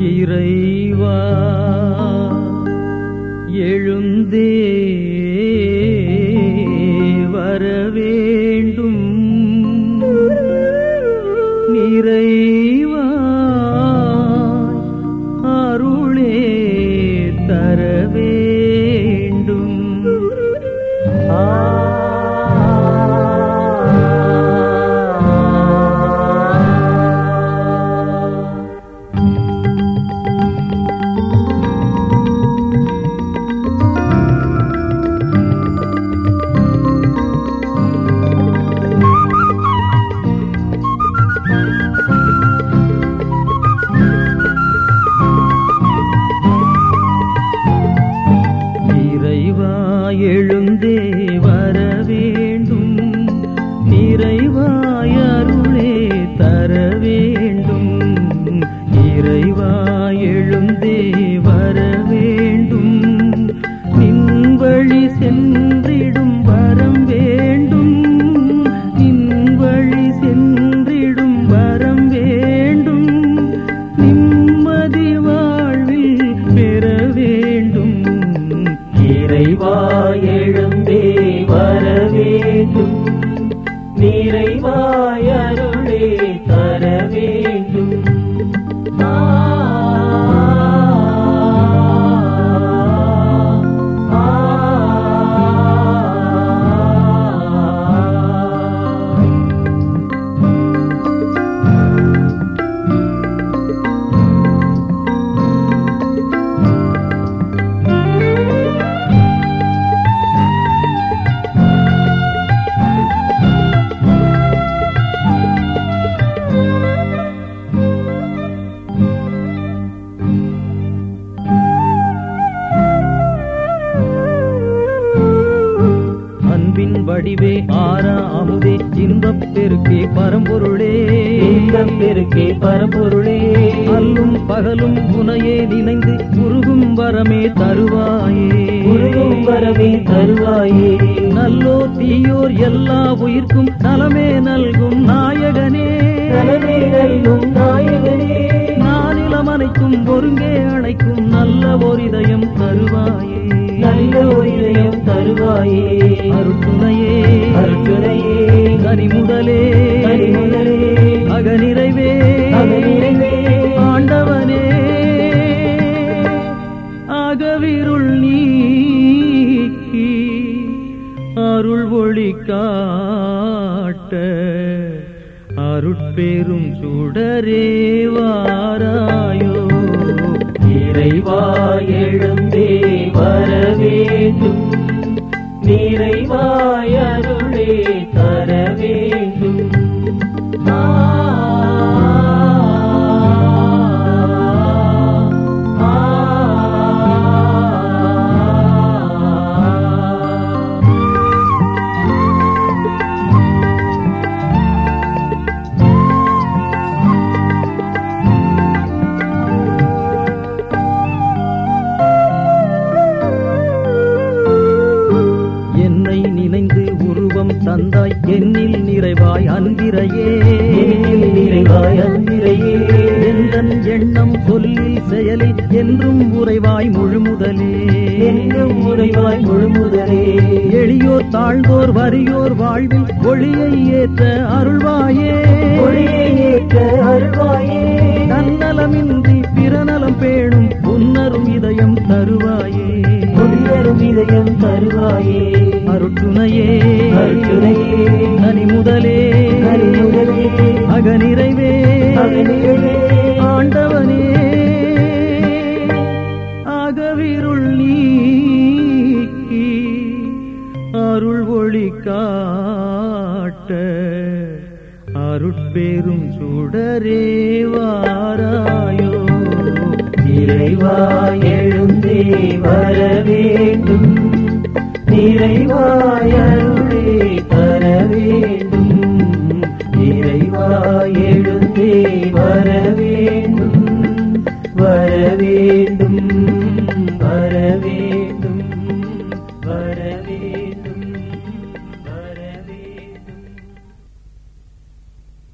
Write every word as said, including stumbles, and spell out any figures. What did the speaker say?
இறைவா எழுந்தே வரவேண்டும் நிறைவா அருளே தரவேண்டும். ஆ எழுந்தே வரவேண்டும் நிறைவாய் அருளே தரவேண்டும். இறைவா எழுந்தே வரவேண்டும் நின் வழி சென்றிடும் வரம் வேண்டும். நின் வழி சென்றிடும் வரம் வேண்டும். நிம்மதி வாழ்வில் பெற வேண்டும். இறைவா எழுந்தே வரவேண்டும் நிறைவாய் அருளே தரவேண்டும். ஆ அன்பின் வடிவே ஆரா அமுதே இன்பப் பெருக்கே பரம்பொருளே இன்பப் பெருக்கே பரம்பொருளே அல்லும் பகலும் உனையே நினைந்து உருகும் வரமே தருவாயே உருகும் வரமே தருவாயே. நல்லோ தீயோர் எல்லா உயிர்க்கும் நலமே நல்கும் நாயகனே நலமே நல்கும் நாயகனே. நானிலம் அனைத்தும் ஒருங்கே அணைக்கும் நல்ல ஓர் இதயம் தருவாயே நல்ல ஓர் இதயம் தருவாயே. அருட்டுணையே அருட்டுணையே கனிமுதலே கனிமுதலே அகநிறைவே அகநிறைவே ஆண்டவனே அகவிருள் நீக்கி அருள் ஒளி காட்ட அருட்பெரும் சுடரே வாராயோ. இறைவா எழுந்தே வரவேண்டும் நிறைவாய் அருளே தரவேண்டும். ஆ தந்தாய் என்னில் நிறைவாய் அன்பிரையே என்னில் நிறைவாய் அன்பிரையே. எந்தன் எண்ணம் சொல்லி செயலில் என்றும் உறைவாய் முழுமுதலே என்றும் உறைவாய் முழுமுதலே. எளியோர் தாழ்ந்தோர் வறியோர் வாழ்வில் ஒளியை ஏற்ற அருள்வாயே ஒளியை ஏற்ற அருள்வாயே. தன்னலமின்றி பிறநலம் பேணும் உன்னரும் இதயம் தருவாயே உன்னரும் இதயம் தருவாயே. அருட்டுணையே அருட்டுணையே கனிமுதலே கனிமுதலே அகநிறைவே அகநிறைவே ஆண்டவனே அகவிருள் நீக்கி அருள் ஒளி காட்ட அருட்பெரும் சுடரே வாராயோ. இறைவா எழுந்தே வரவேண்டும் நிறைவாய் அருளே தரவேண்டும். இறைவா எழுந்தே வரவேண்டும் வரவேண்டும்.